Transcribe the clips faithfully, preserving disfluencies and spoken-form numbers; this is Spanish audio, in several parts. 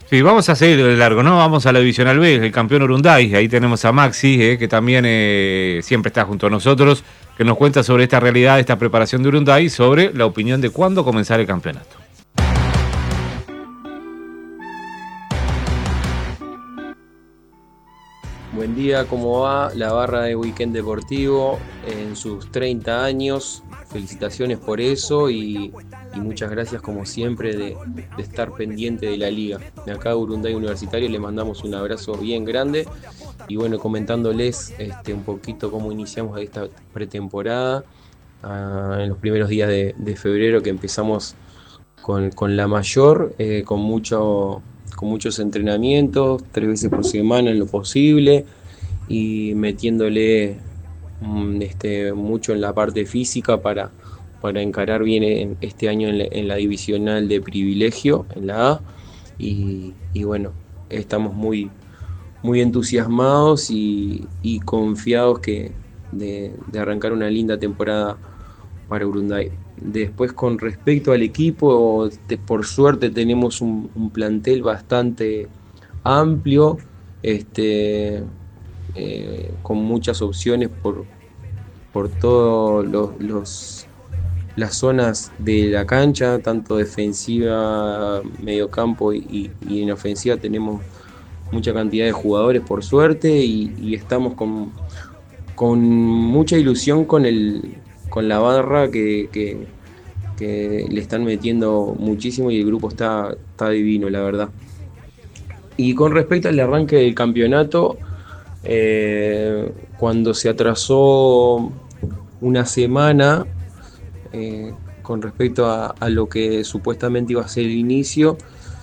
Sí, vamos a seguir de largo, ¿no? Vamos a la Divisional B, el campeón Urunday. Ahí tenemos a Maxi, eh, que también eh, siempre está junto a nosotros, que nos cuenta sobre esta realidad, esta preparación de Urunday, sobre la opinión de cuándo comenzar el campeonato. Buen día, ¿cómo va la barra de Weekend Deportivo en sus treinta años? Felicitaciones por eso y, y muchas gracias como siempre de, de estar pendiente de la liga. De acá de Urunday Universitario le mandamos un abrazo bien grande y bueno, comentándoles este, un poquito cómo iniciamos esta pretemporada uh, en los primeros días de, de febrero que empezamos con, con la mayor, eh, con mucho... con muchos entrenamientos, tres veces por semana en lo posible y metiéndole este, mucho en la parte física para, para encarar bien en, este año en la, en la divisional de privilegio, en la A, y, y bueno, estamos muy, muy entusiasmados y, y confiados que de, de arrancar una linda temporada para Urunday. Después, con respecto al equipo, de, por suerte tenemos un, un plantel bastante amplio, este, eh, con muchas opciones por, por todas los, los, las zonas de la cancha, tanto defensiva, mediocampo y, y en ofensiva tenemos mucha cantidad de jugadores por suerte y, y estamos con, con mucha ilusión con el con la barra que, que, que le están metiendo muchísimo y el grupo está, está divino, la verdad. Y con respecto al arranque del campeonato, eh, cuando se atrasó una semana eh, con respecto a, a lo que supuestamente iba a ser el inicio,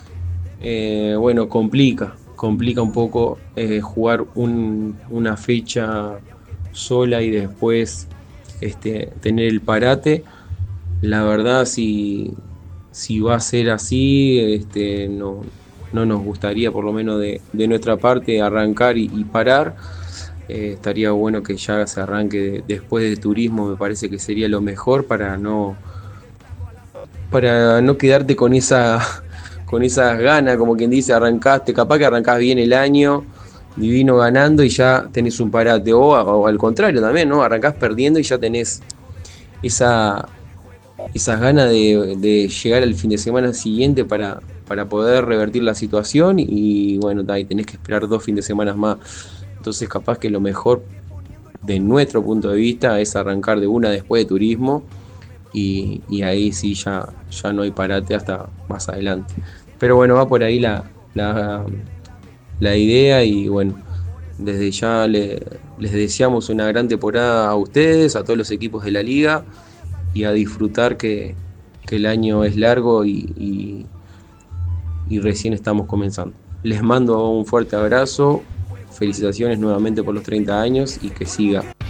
eh, bueno, complica, complica un poco eh, jugar un, una fecha sola y después Este, tener el parate. La verdad, si, si va a ser así, este, no, no nos gustaría, por lo menos de, de nuestra parte, arrancar y, y parar. Eh, estaría bueno que ya se arranque de, después de turismo, me parece que sería lo mejor para no, para no quedarte con esa, con esas ganas, como quien dice, arrancaste, capaz que arrancás bien el año, divino ganando y ya tenés un parate, o, o al contrario también, ¿no? Arrancás perdiendo y ya tenés esa, esas ganas de, de llegar al fin de semana siguiente para, para poder revertir la situación y bueno, ahí tenés que esperar dos fines de semana más. Entonces capaz que lo mejor de nuestro punto de vista es arrancar de una después de turismo y, y ahí sí ya, ya no hay parate hasta más adelante. Pero bueno, va por ahí la... la la idea y bueno, desde ya le, les deseamos una gran temporada a ustedes, a todos los equipos de la liga y a disfrutar que, que el año es largo y, y, y recién estamos comenzando. Les mando un fuerte abrazo, felicitaciones nuevamente por los treinta años y que siga.